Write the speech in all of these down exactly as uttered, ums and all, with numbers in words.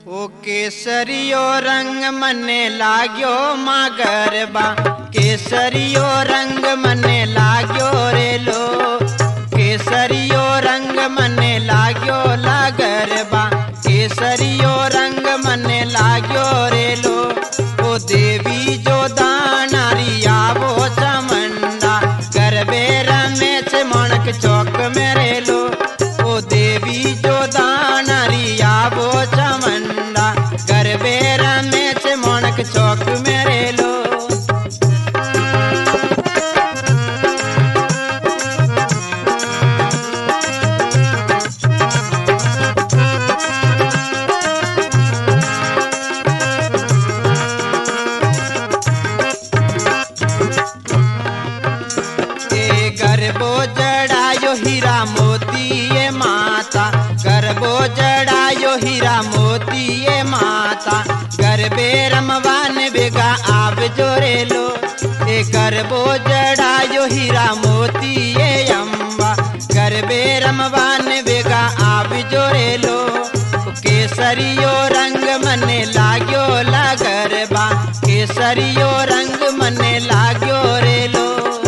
ओ केसरियो रंग मने लाग्यो माँ गरबा, केसरियो रंग मने लाग्यो रे लो, केसरियो रंग मने लाग्यो ला गरबा, केसरियो रंग मने लाग्यो रे लो। ओ देवी जो दानारी आवो चमंडा, गरबे रमे छे मणक चौक मेरे लो। ओ देवी जो दानारी आवो चमंडा, गरबे रमे छे मणक चौक मेरे लो। गरबो जड़ायो हीरा मोती ये माता, गरबो जड़ायो हीरा मोती ये माता, गरबे रमवान बेगा आव जोरे लो। ए गरबो जड़ायो हीरा मोती ये अम्बा, गरबे रमवान बेगा आव जोरे लो। केसरियो रंग मने लाग्यो ला गरबा, केसरियो रंग मने लाग्यो रे लो।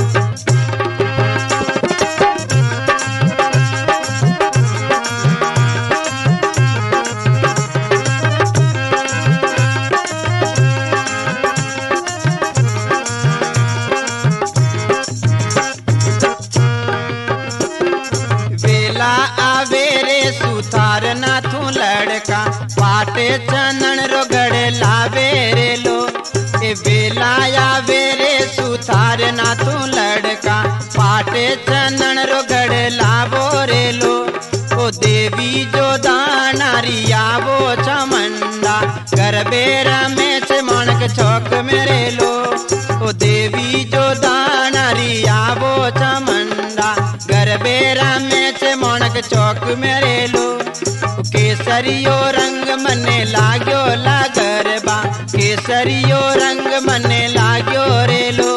सुथार नाथू लड़का पाटे चनन रो गड़े लावे रे लो। ए बेलाया वेरे सुथार नाथू लड़का पाटे चनन रो गड़े लावो रे लो। ओ देवी जो दानारी आवो चमंडा, गरबे रमे छे मणक चौक मेरे लो। ओ देवी जो दानारी आवो चमंडा, गरबे रमे छे मणक चौक मेरे लो। केसरियो रंग मने लाग्यो ला गरबा, केसरियो रंग मने लाग्यो रे लो।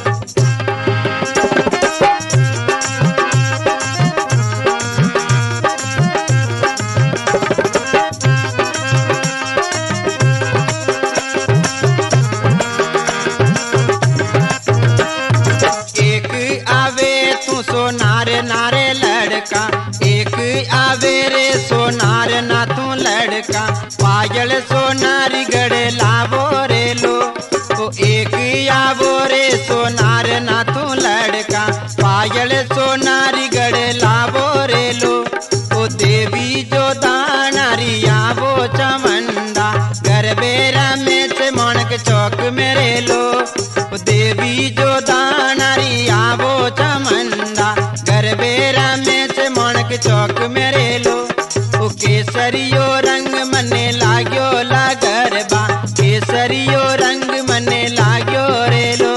एक आवे तू सोनार नारे लड़का, एक आवे रे सोनार ना तू लड़का, पायल सोनारी गड़े लावो रे लो। ओ एक आवो रे सोनार ना तू लड़का, पायल सोनारी गड़े लावो रे लो। ओ देवी जो दानारी आवो चमंडा, गरबे रमे छे मणक चौक मेरे लो। ओ देवी जो दानारी आवो चमंडा, गरबे रमे छे मणक चौक मेरे लो। ओ केसरियो रंग मने लाग्यो ला गरबा, केसरियो रंग मने लाग्यो रे लो।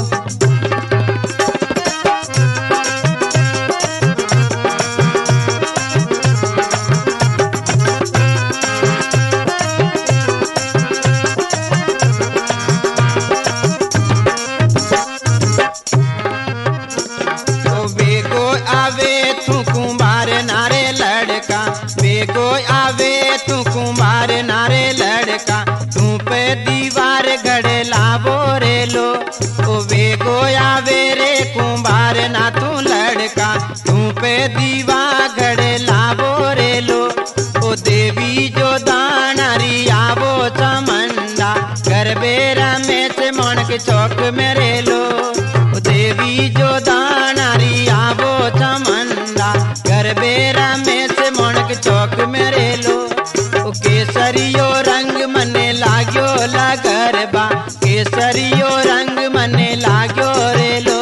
बेगो आवे तू कुंभार नारे लड़का, बेगो आवे तू कुंभार नारे लड़का, तू पे दीवार गड़े लावो रे लो। ओ बेगो आवे रे कुंभार ना तू लड़का, तू पे दीवार गड़े लावो रे लो। ओ देवी जो दानारी आवो चमंडा, गरबे रमे छे मणक चौक मेरे लो। ओ देवी जो दानारी आवो चमंडा, गरबे रमे छे मणक चौक मेरे लो। ओ केसरियो रंग मने लाग्यो ला गरबा, केसरियो रंग मने लाग्यो रे लो।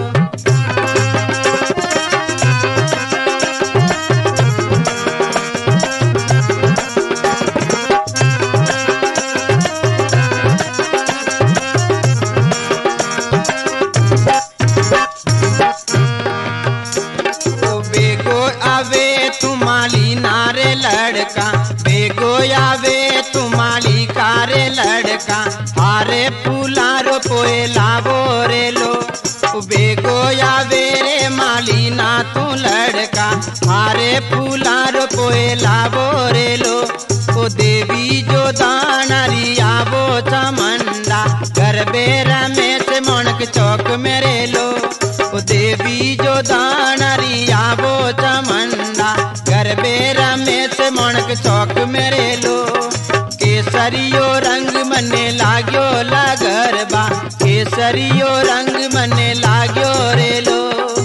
लड़का बेगो आवे तुम्हारी कारे लड़का, हारे फूलारो पोए लावो रे लो। बेगो आवे रे माली ना तू लड़का, हारे फूलारो पोए लावो रे लो। ओ देवी जो दानरी आवो चमंडा गरबे रमेश मणक चौक मेरे लो केसरियो रंग मने लाग्यो ला गरबा केसरियो रंग मने लाग्यो रे लो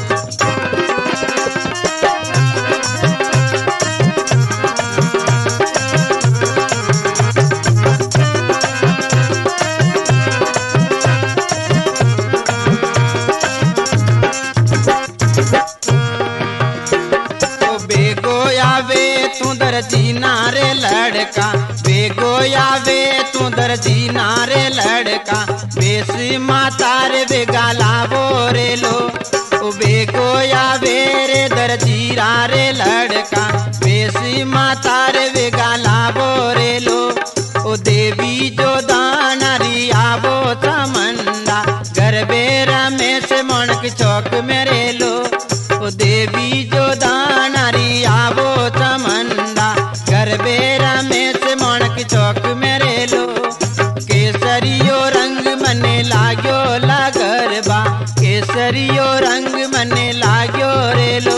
दर्जी नारे लड़का बेगो आवे तू दर्जी नारे लड़का बेसी माता रे बेगा लावो रे लो ओ बेगो आवे रे दर्जी रे लड़का बेसी माता रे बेगा लावो रे लो ओ देवी जो दानरी आवो चमंडा गरबे रमेश मणक चौक मेरे लो ओ देवी जो दानरी आवो चमंडा गरबे रमेश मणक चौक मेरे लो केसरियो रंग मने लाग्यो ला गरबा केसरियो रंग मने लाग्यो रे लो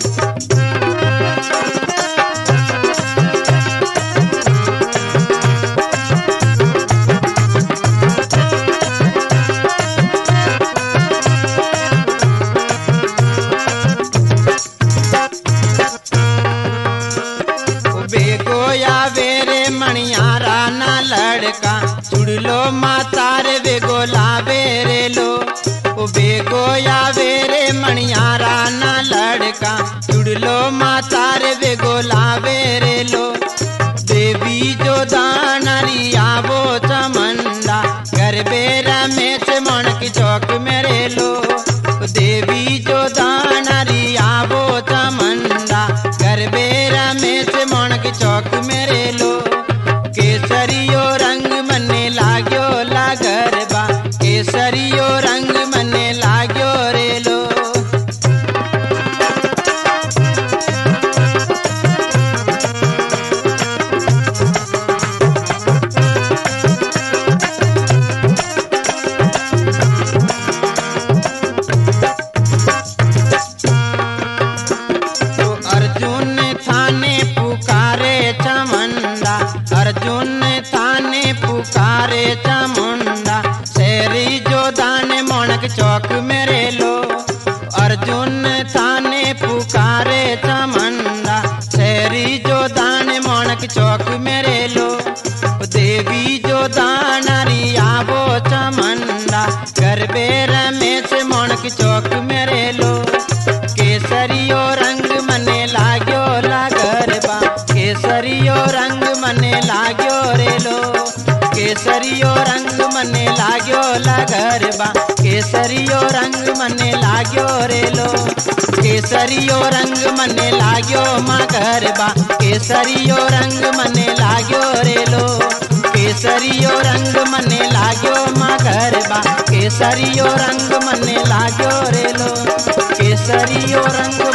मणियारा ना लड़का चुड़लो माता रे बेगो लावे रे लो ओ बेगो आवे रे मणियारा ना लड़का चुड़लो माता रे बेगो लावे रे लो देवी जो दानरी आवो चमंडा गरबे रमेश मणक चौक मेरे लो देवी जो दानरी आवो चमंडा गरबे रमेश मणक चौक मेरे लो केसरियो रंग मने लाग्यो ला गरबा केसरियो रंग मने लाग्यो रे लो तो अर्जुन थाने पुकारे चमंडा अर्जुन थाने पुकारे चामुंडा शेरी जो दाने मणक चौक मेरे लो अर्जुन थाने पुकारे चामुंडा शेरी जो दाने मणक चौक मेरे लो देवी जो दानरी आवो चमंडा गरबे रमेश मणक चौक मेरे लो केसरियो रंग मने लाग्यो ला गरबा केसरियो रंग मने लाग्यो रे लो केसरियो रंग मने लाग्यो ला गरबा केसरियो रंग मने लाग्यो रे लो केसरियो रंग मने लाग्यो मा गरबा केसरियो रंग मने लाग्यो रे लो केसरियो रंग मने लाग्यो मा गरबा केसरियो रंग मने लाग्यो रे लो केसरियो रंग